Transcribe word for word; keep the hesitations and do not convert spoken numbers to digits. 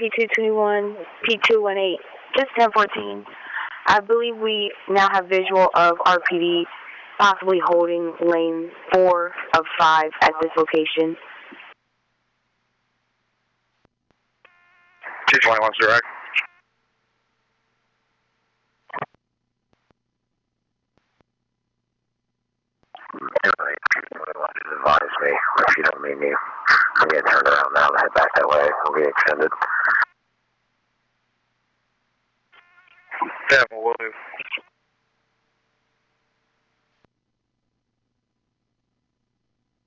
P two twenty-one, P two eighteen, just ten fourteen. I believe we now have visual of R P D possibly holding lane four of five at this location. two twenty-one direct. Advise me if you don't need me. I'm getting turned around now and head back that way. We'll be extended. Devil, will do.